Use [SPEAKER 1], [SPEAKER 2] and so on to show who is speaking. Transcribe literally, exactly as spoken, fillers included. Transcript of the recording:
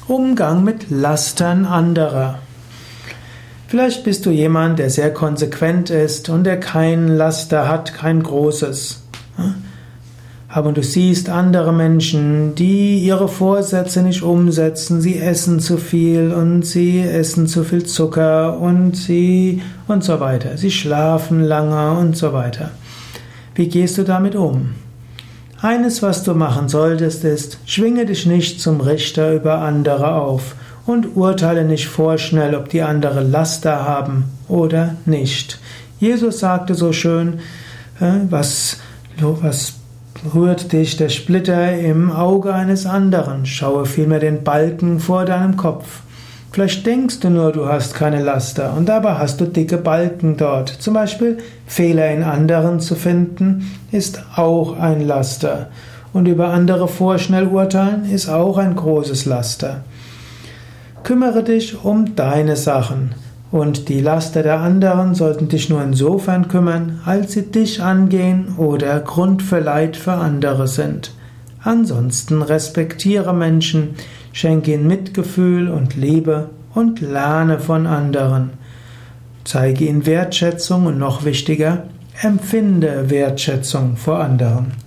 [SPEAKER 1] Umgang mit Lastern anderer. Vielleicht bist du jemand, der sehr konsequent ist und der kein Laster hat, kein großes. Aber du siehst andere Menschen, die ihre Vorsätze nicht umsetzen, sie essen zu viel und sie essen zu viel Zucker und sie und so weiter. Sie schlafen lange und so weiter. Wie gehst du damit um? Eines, was du machen solltest, ist, schwinge dich nicht zum Richter über andere auf und urteile nicht vorschnell, ob die andere Laster haben oder nicht. Jesus sagte so schön, was, was rührt dich der Splitter im Auge eines anderen? Schaue vielmehr den Balken vor deinem Kopf. Vielleicht denkst du nur, du hast keine Laster und dabei hast du dicke Balken dort. Zum Beispiel Fehler in anderen zu finden, ist auch ein Laster. Und über andere vorschnell urteilen, ist auch ein großes Laster. Kümmere dich um deine Sachen. Und die Laster der anderen sollten dich nur insofern kümmern, als sie dich angehen oder Grund für Leid für andere sind. Ansonsten respektiere Menschen, schenke ihnen Mitgefühl und Liebe und lerne von anderen. Zeige ihnen Wertschätzung und noch wichtiger, empfinde Wertschätzung vor anderen.